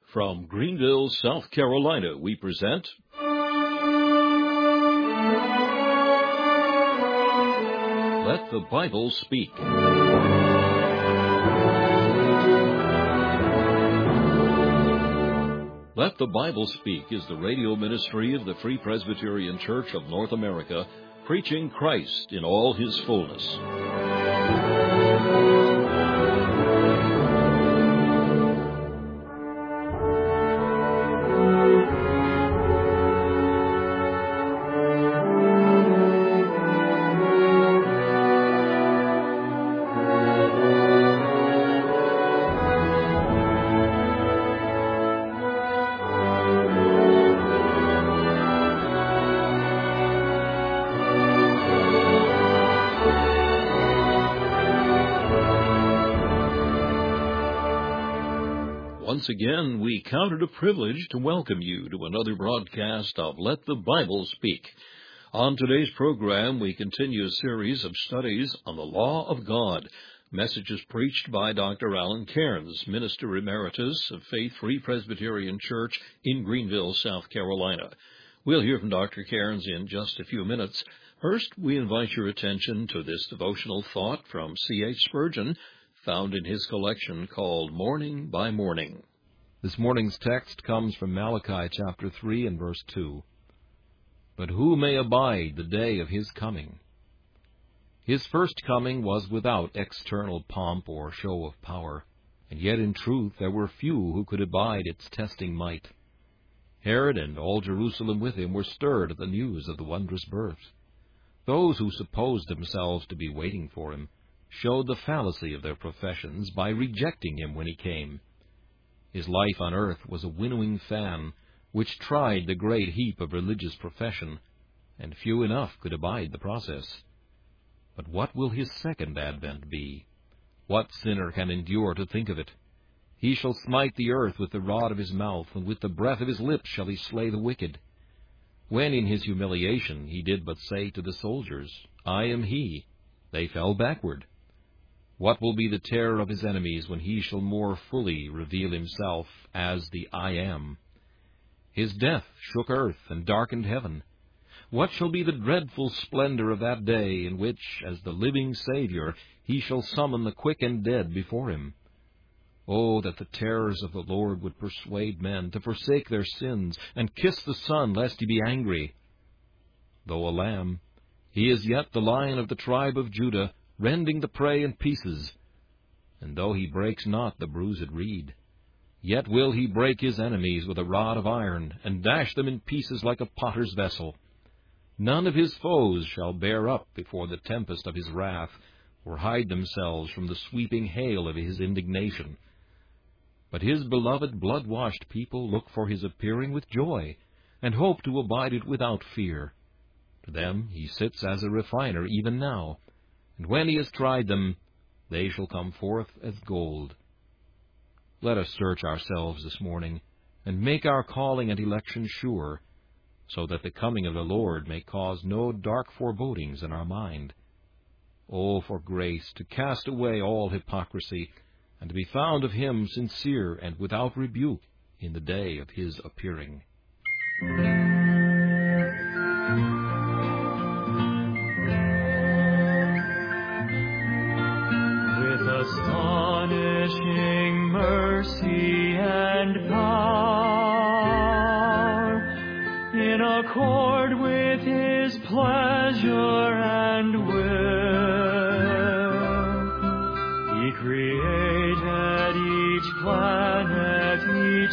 From Greenville, South Carolina, we present Let the Bible Speak. Let the Bible Speak is the radio ministry of the Free Presbyterian Church of North America, preaching Christ in all His fullness. Once again, we count it a privilege to welcome you to another broadcast of Let the Bible Speak. On today's program, we continue a series of studies on the law of God, messages preached by Dr. Alan Cairns, Minister Emeritus of Faith Free Presbyterian Church in Greenville, South Carolina. We'll hear from Dr. Cairns in just a few minutes. First, we invite your attention to this devotional thought from C.H. Spurgeon, found in his collection called Morning by Morning. This morning's text comes from Malachi chapter 3 and verse 2. But who may abide the day of his coming? His first coming was without external pomp or show of power, and yet in truth there were few who could abide its testing might. Herod and all Jerusalem with him were stirred at the news of the wondrous birth. Those who supposed themselves to be waiting for him showed the fallacy of their professions by rejecting him when he came. His life on earth was a winnowing fan, which tried the great heap of religious profession, and few enough could abide the process. But what will his second advent be? What sinner can endure to think of it? He shall smite the earth with the rod of his mouth, and with the breath of his lips shall he slay the wicked. When in his humiliation he did but say to the soldiers, I am he, they fell backward. What will be the terror of his enemies when he shall more fully reveal himself as the I Am? His death shook earth and darkened heaven. What shall be the dreadful splendor of that day in which, as the living Savior, he shall summon the quick and dead before him? Oh, that the terrors of the Lord would persuade men to forsake their sins and kiss the Son, lest he be angry. Though a lamb, he is yet the Lion of the tribe of Judah, rending the prey in pieces. And though he breaks not the bruised reed, yet will he break his enemies with a rod of iron, and dash them in pieces like a potter's vessel. None of his foes shall bear up before the tempest of his wrath, or hide themselves from the sweeping hail of his indignation. But his beloved blood-washed people look for his appearing with joy, and hope to abide it without fear. To them he sits as a refiner even now, and when he has tried them, they shall come forth as gold. Let us search ourselves this morning, and make our calling and election sure, so that the coming of the Lord may cause no dark forebodings in our mind. Oh, for grace to cast away all hypocrisy, and to be found of him sincere and without rebuke in the day of his appearing. Astonishing mercy and power, in accord with his pleasure and will, he created each planet, each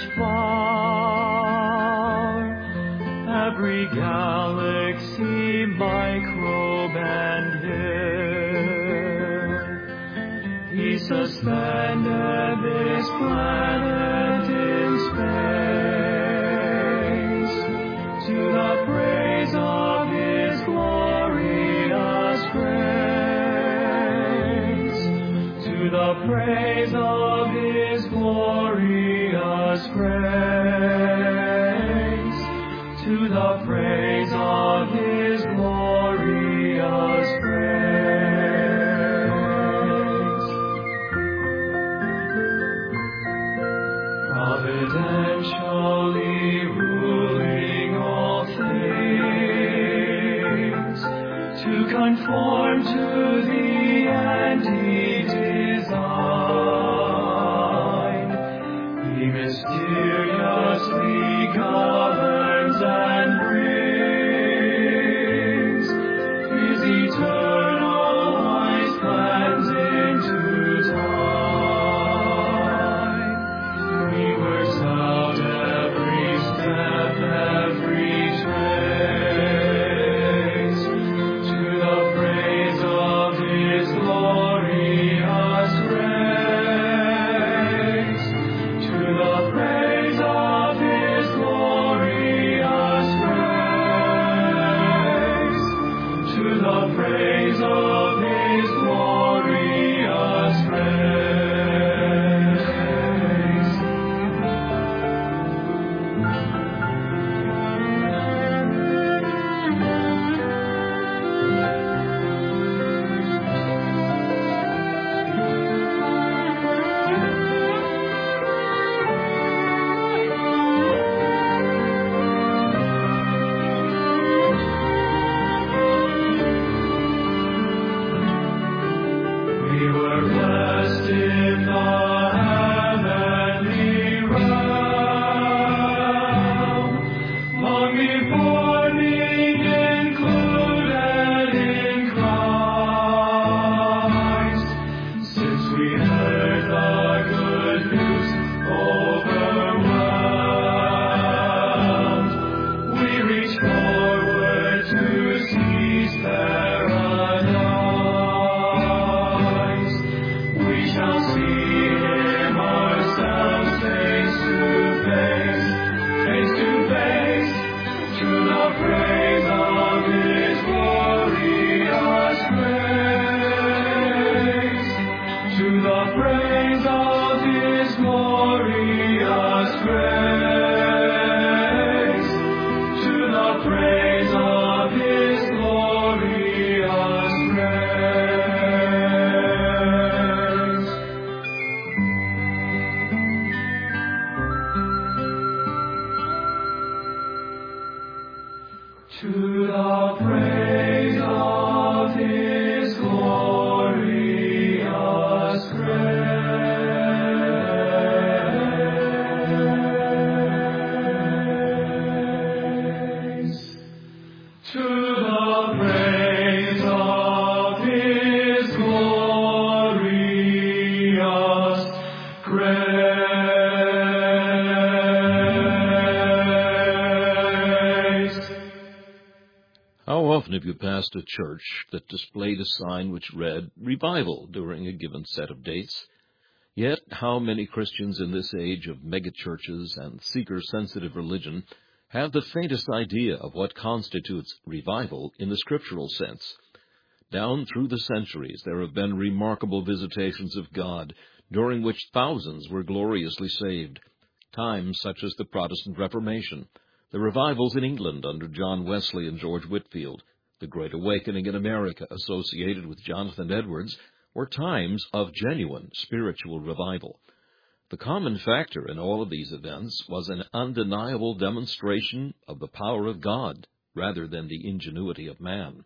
flower, every galaxy, microbe and hill. He suspended this planet in space to the praise of his glorious grace, to the praise of his glorious grace, to the praise of his glorious grace. Providence mysteriously governs and brings His eternal wise plans into time. He works out every step, every trace, to the praise of His glorious grace, to the praise of His glorious grace, to the praise of His glorious grace. We were blessed in the heavenly realm, long before being included in Christ. Since we heard the good news overwhelmed, we reach forward to seize paradise. We shall see Him ourselves face to face, to the praise of His glorious grace, to the praise of His glorious grace, to the praise of His glorious grace. To the praise of His glorious grace. To the praise of His glorious grace. How often have you passed a church that displayed a sign which read "Revival" during a given set of dates? Yet how many Christians in this age of megachurches and seeker-sensitive religion have the faintest idea of what constitutes revival in the scriptural sense? Down through the centuries there have been remarkable visitations of God, during which thousands were gloriously saved. Times such as the Protestant Reformation, the revivals in England under John Wesley and George Whitefield, the Great Awakening in America associated with Jonathan Edwards, were times of genuine spiritual revival. The common factor in all of these events was an undeniable demonstration of the power of God rather than the ingenuity of man.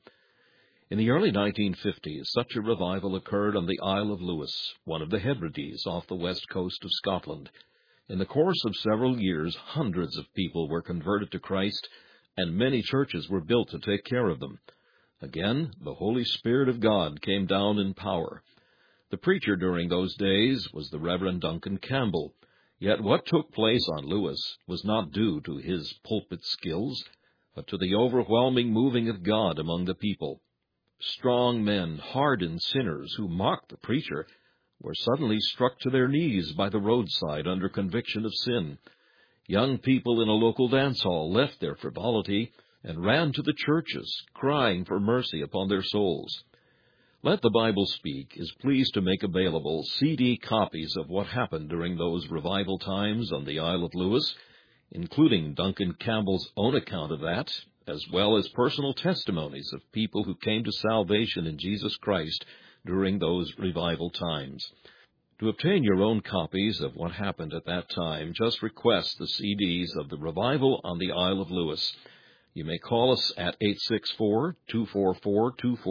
In the early 1950s, such a revival occurred on the Isle of Lewis, one of the Hebrides off the west coast of Scotland. In the course of several years, hundreds of people were converted to Christ, and many churches were built to take care of them. Again, the Holy Spirit of God came down in power. The preacher during those days was the Reverend Duncan Campbell. Yet what took place on Lewis was not due to his pulpit skills, but to the overwhelming moving of God among the people. Strong men, hardened sinners who mocked the preacher, were suddenly struck to their knees by the roadside under conviction of sin. Young people in a local dance hall left their frivolity and ran to the churches, crying for mercy upon their souls. Let the Bible Speak is pleased to make available CD copies of what happened during those revival times on the Isle of Lewis, including Duncan Campbell's own account of that, as well as personal testimonies of people who came to salvation in Jesus Christ during those revival times. To obtain your own copies of what happened at that time, just request the CDs of the Revival on the Isle of Lewis. You may call us at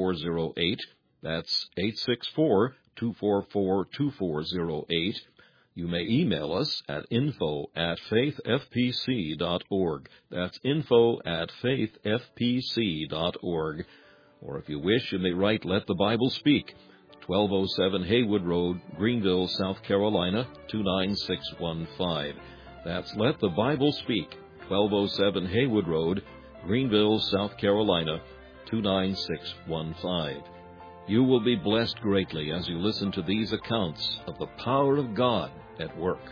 864-244-2408. That's 864-244-2408. You may email us at info@faithfpc.org. That's info@faithfpc.org. Or if you wish, you may write Let the Bible Speak, 1207 Haywood Road, Greenville, South Carolina, 29615. That's Let the Bible Speak, 1207 Haywood Road, Greenville, South Carolina, 29615. You will be blessed greatly as you listen to these accounts of the power of God at work.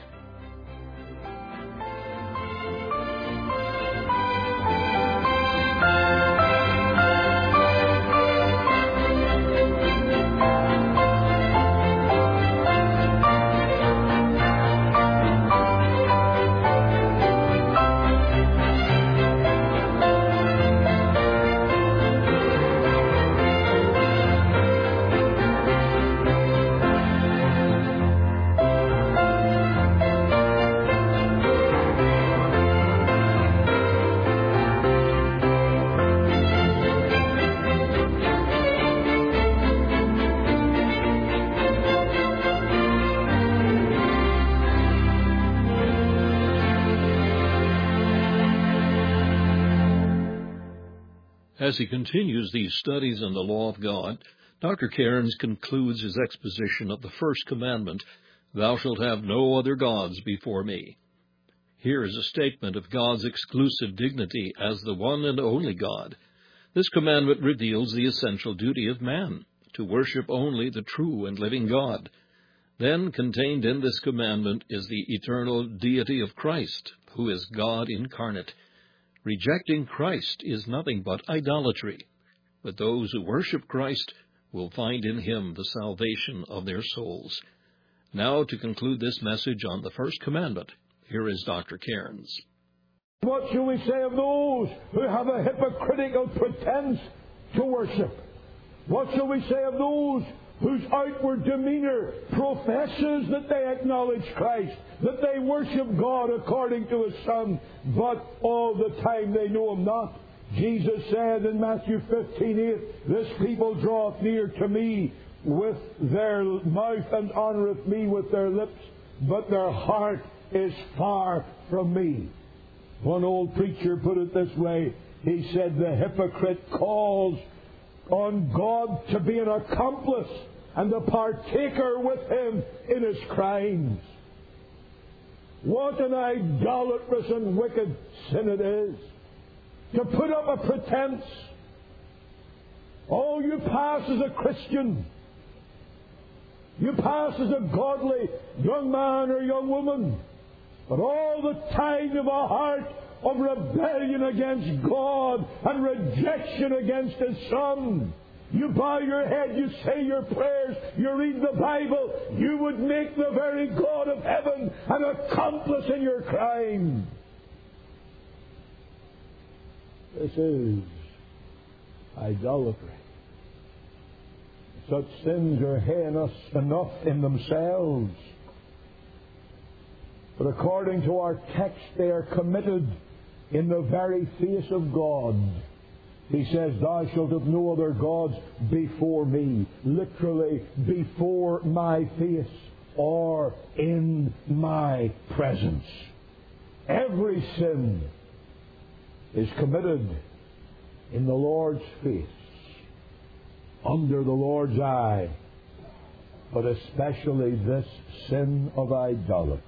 As he continues these studies in the law of God, Dr. Cairns concludes his exposition of the first commandment, "Thou shalt have no other gods before me." Here is a statement of God's exclusive dignity as the one and only God. This commandment reveals the essential duty of man, to worship only the true and living God. Then, contained in this commandment is the eternal deity of Christ, who is God incarnate. Rejecting Christ is nothing but idolatry, but those who worship Christ will find in him the salvation of their souls. Now, to conclude this message on the first commandment, here is Dr. Cairns. What shall we say of those who have a hypocritical pretense to worship? What shall we say of those whose outward demeanor professes that they acknowledge Christ, that they worship God according to His Son, but all the time they know Him not? Jesus said in Matthew 15:8, "This people draweth near to me with their mouth and honoureth me with their lips, but their heart is far from me." One old preacher put it this way. He said, "The hypocrite calls on God to be an accomplice and a partaker with Him in his crimes." What an idolatrous and wicked sin it is to put up a pretense. Oh, you pass as a Christian. You pass as a godly young man or young woman. But all the time of a heart of rebellion against God and rejection against His Son. You bow your head, you say your prayers, you read the Bible. You would make the very God of heaven an accomplice in your crime. This is idolatry. Such sins are heinous enough in themselves. But according to our text, they are committed in the very face of God. He says, "Thou shalt have no other gods before me." Literally, before my face or in my presence. Every sin is committed in the Lord's face, under the Lord's eye, but especially this sin of idolatry.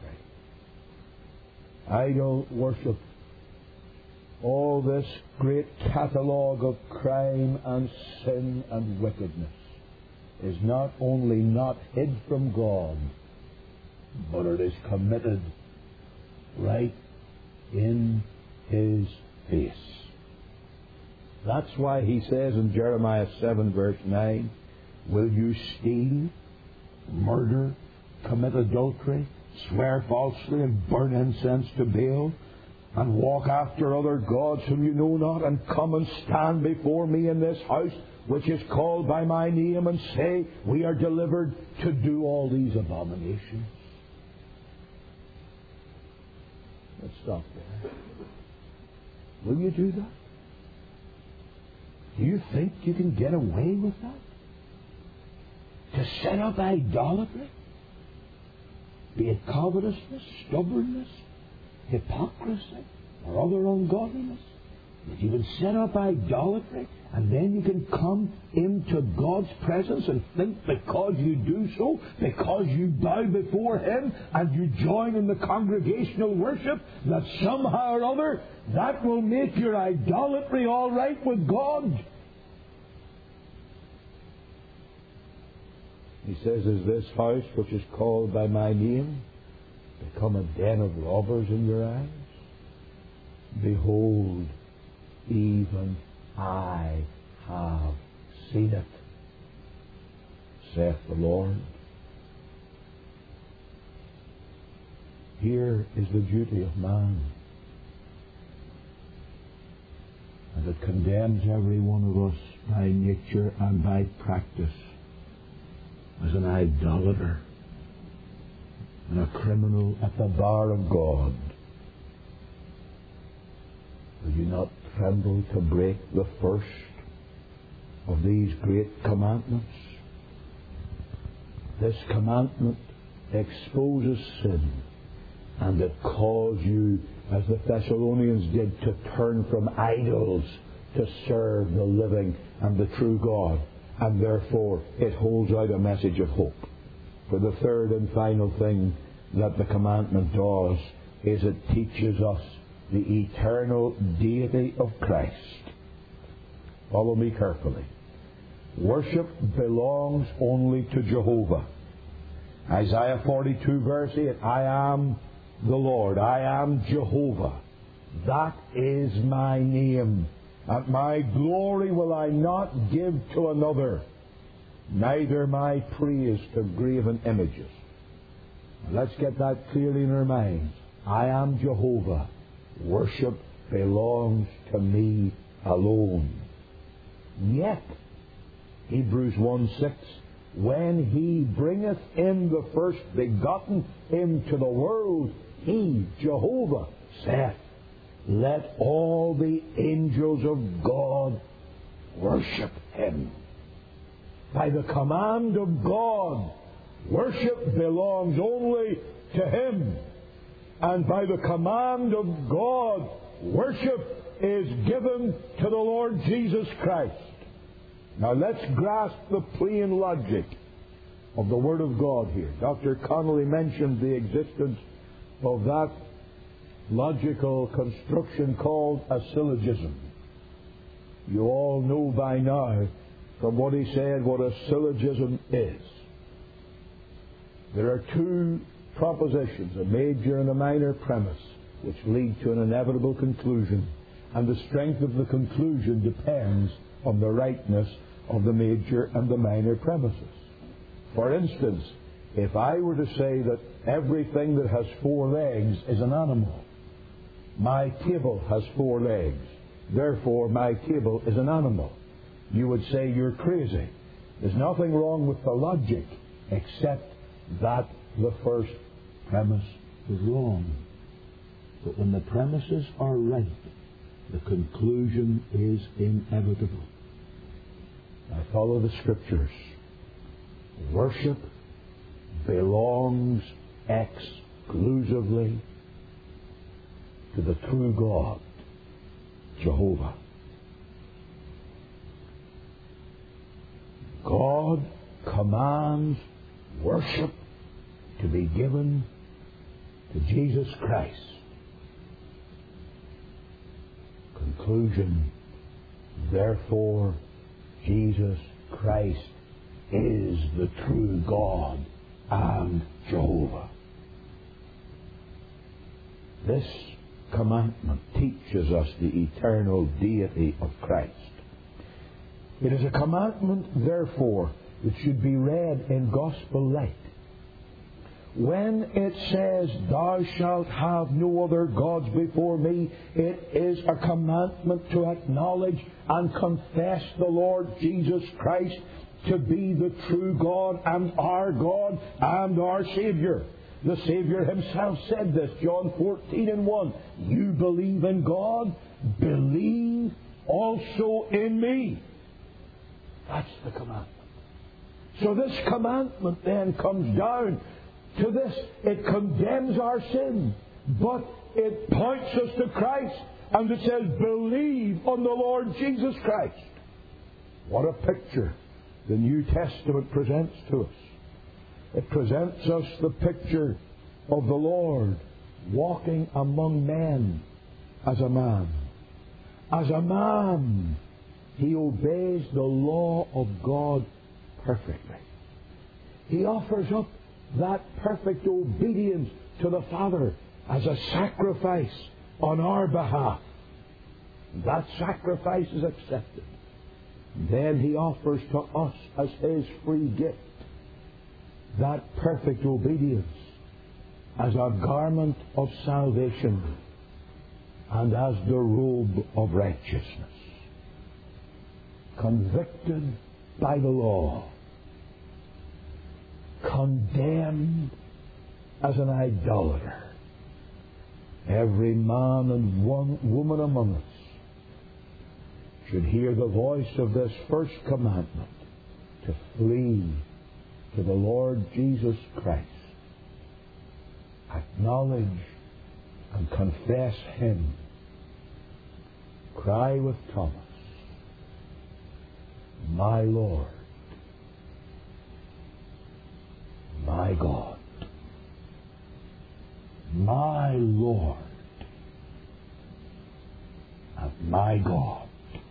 Idol worship. All this great catalogue of crime and sin and wickedness is not only not hid from God, but it is committed right in His face. That's why He says in Jeremiah 7 verse 9, "Will you steal, murder, commit adultery, swear falsely, and burn incense to Baal, and walk after other gods whom you know not, and come and stand before me in this house, which is called by my name, and say, we are delivered to do all these abominations?" Let's stop there. Will you do that? Do you think you can get away with that? To set up idolatry? be it covetousness, stubbornness, hypocrisy, or other ungodliness, that you can set up idolatry, and then you can come into God's presence and think because you do so, because you bow before Him and you join in the congregational worship, that somehow or other that will make your idolatry all right with God. He says, is this house which is called by my name become a den of robbers in your eyes? Behold, even I have seen it, saith the Lord. Here is the duty of man, and it condemns every one of us by nature and by practice as an idolater and a criminal at the bar of God. Will you not tremble to break the first of these great commandments? This commandment exposes sin, and it calls you, as the Thessalonians did, to turn from idols to serve the living and the true God. And therefore it holds out a message of hope. For the third and final thing that the commandment does is it teaches us the eternal deity of Christ. Follow me carefully. Worship belongs only to Jehovah. Isaiah 42 verse 8, I am the Lord, I am Jehovah. That is my name. And my glory will I not give to another, neither my praise to graven images. Let's get that clearly in our minds. I am Jehovah. Worship belongs to me alone. Yet, Hebrews 1:6, when He bringeth in the first begotten into the world, He, Jehovah, saith, let all the angels of God worship Him. By the command of God, worship belongs only to Him. And by the command of God, worship is given to the Lord Jesus Christ. Now let's grasp the plain logic of the Word of God here. Dr. Connolly mentioned the existence of that logical construction called a syllogism. You all know by now from what he said what a syllogism is. There are two propositions, a major and a minor premise, which lead to an inevitable conclusion, and the strength of the conclusion depends on the rightness of the major and the minor premises. For instance, if I were to say that everything that has four legs is an animal, my table has four legs, therefore my table is an animal, you would say you're crazy. There's nothing wrong with the logic except that the first premise is wrong. But when the premises are right, the conclusion is inevitable. I follow the Scriptures. Worship belongs exclusively to the true God, Jehovah. God commands worship to be given to Jesus Christ. Conclusion, therefore, Jesus Christ is the true God and Jehovah. This commandment teaches us the eternal deity of Christ. It is a commandment, therefore, that should be read in gospel light. When it says, thou shalt have no other gods before me, it is a commandment to acknowledge and confess the Lord Jesus Christ to be the true God and our Savior. The Savior Himself said this, John 14:1, you believe in God, believe also in me. That's the commandment. So this commandment then comes down to this. It condemns our sin, but it points us to Christ, and it says, believe on the Lord Jesus Christ. What a picture the New Testament presents to us. It presents us the picture of the Lord walking among men as a man. As a man, He obeys the law of God perfectly. He offers up that perfect obedience to the Father as a sacrifice on our behalf. That sacrifice is accepted. Then He offers to us as His free gift that perfect obedience as a garment of salvation and as the robe of righteousness. Convicted by the law, condemned as an idolater, every man and woman among us should hear the voice of this first commandment to flee to the Lord Jesus Christ. Acknowledge and confess Him. Cry with Thomas, my Lord, my God, my Lord, and my God.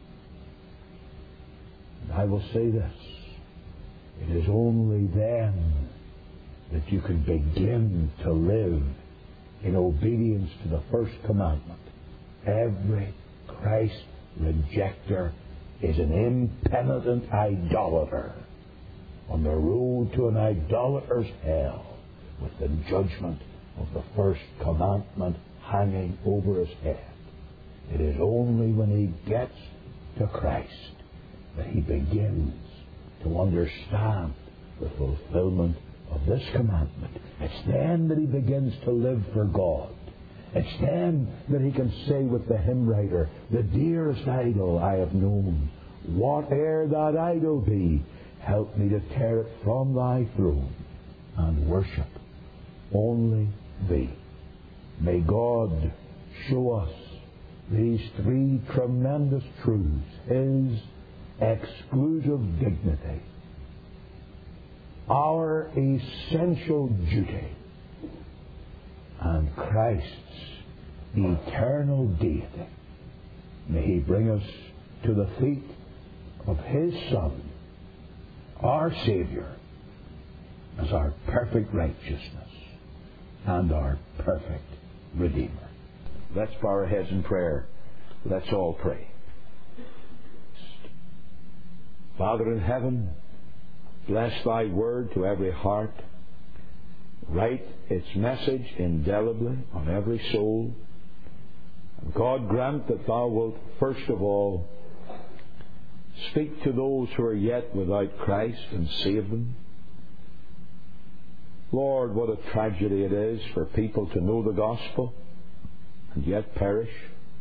And I will say this, it is only then that you can begin to live in obedience to the first commandment. Every Christ rejecter is an impenitent idolater on the road to an idolater's hell, with the judgment of the first commandment hanging over his head. It is only when he gets to Christ that he begins to understand the fulfillment of this commandment. It's then that he begins to live for God. It's then that he can say with the hymn writer, the dearest idol I have known, whate'er that idol be, help me to tear it from thy throne and worship only thee. May God show us these three tremendous truths: his exclusive dignity, our essential duty, and Christ's eternal deity. May he bring us to the feet of his Son, our Saviour, as our perfect righteousness and our perfect Redeemer. Let's bow our heads in prayer. Let's all pray. Father in heaven, bless thy word to every heart. Write its message indelibly on every soul. And God, grant that thou wilt first of all speak to those who are yet without Christ and save them. Lord, what a tragedy it is for people to know the gospel and yet perish.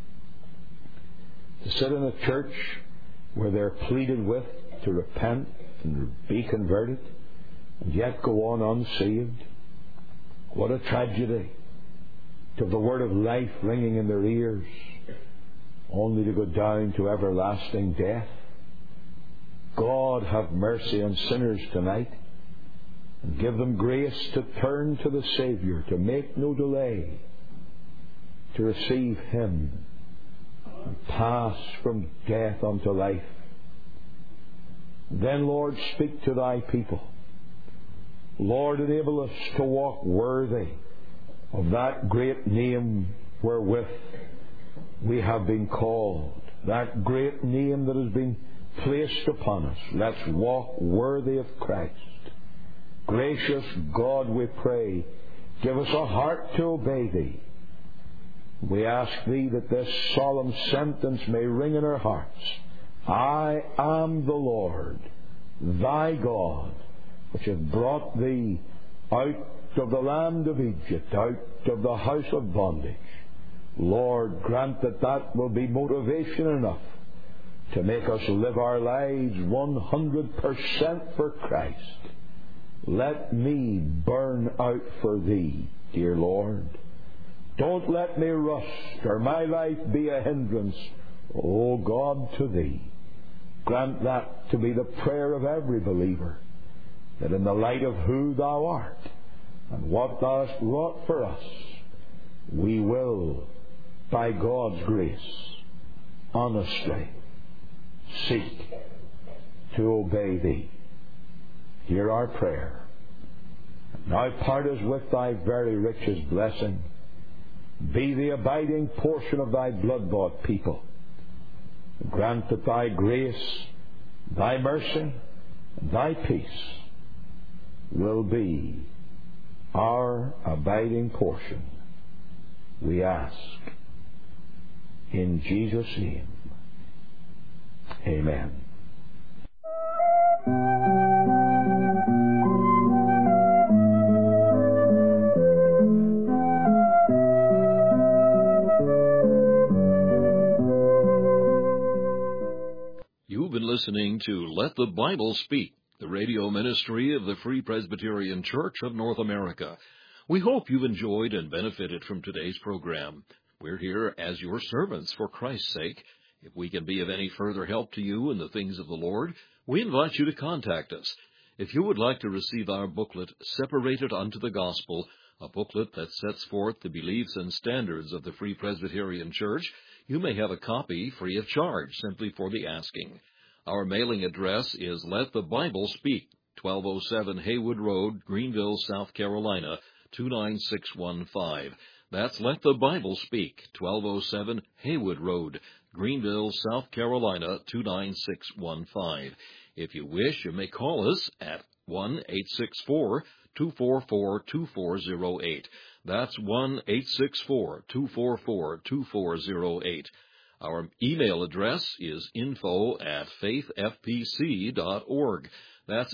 To sit in a church where they're pleaded with to repent and be converted and yet go on unsaved. What a tragedy to have the word of life ringing in their ears only to go down to everlasting death. God, have mercy on sinners tonight and give them grace to turn to the Saviour, to make no delay, to receive Him and pass from death unto life. Then, Lord, speak to thy people. Lord, enable us to walk worthy of that great name wherewith we have been called, that great name that has been placed upon us. Let's walk worthy of Christ. Gracious God, we pray, give us a heart to obey thee. We ask thee that this solemn sentence may ring in our hearts. I am the Lord, thy God, which hath brought thee out of the land of Egypt, out of the house of bondage. Lord, grant that that will be motivation enough to make us live our lives 100% for Christ. Let me burn out for Thee, dear Lord. Don't let me rust or my life be a hindrance, O God, to Thee. Grant that to be the prayer of every believer, that in the light of who Thou art and what Thou hast wrought for us, we will, by God's grace, honestly seek to obey Thee. Hear our prayer. Now part us with Thy very richest blessing. Be the abiding portion of Thy blood-bought people. Grant that Thy grace, Thy mercy, and Thy peace will be our abiding portion. We ask in Jesus' name. Amen. You've been listening to Let the Bible Speak, the radio ministry of the Free Presbyterian Church of North America. We hope you've enjoyed and benefited from today's program. We're here as your servants for Christ's sake. If we can be of any further help to you in the things of the Lord, we invite you to contact us. If you would like to receive our booklet, Separated Unto the Gospel, a booklet that sets forth the beliefs and standards of the Free Presbyterian Church, you may have a copy free of charge, simply for the asking. Our mailing address is Let the Bible Speak, 1207 Haywood Road, Greenville, South Carolina, 29615. That's Let the Bible Speak, 1207 Haywood Road, Greenville, South Carolina, 29615. If you wish, you may call us at 1-864-244-2408. That's 1-864-244-2408. Our email address is info@faithfpc.org. That's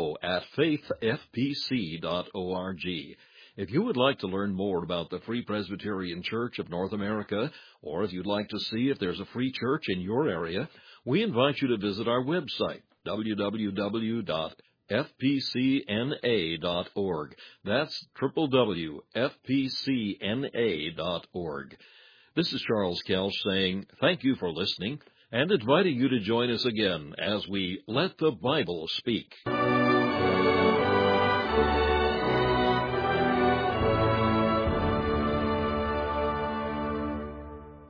info@faithfpc.org. If you would like to learn more about the Free Presbyterian Church of North America, or if you'd like to see if there's a free church in your area, we invite you to visit our website, www.fpcna.org. That's www.fpcna.org. This is Charles Kelch saying thank you for listening and inviting you to join us again as we Let the Bible Speak.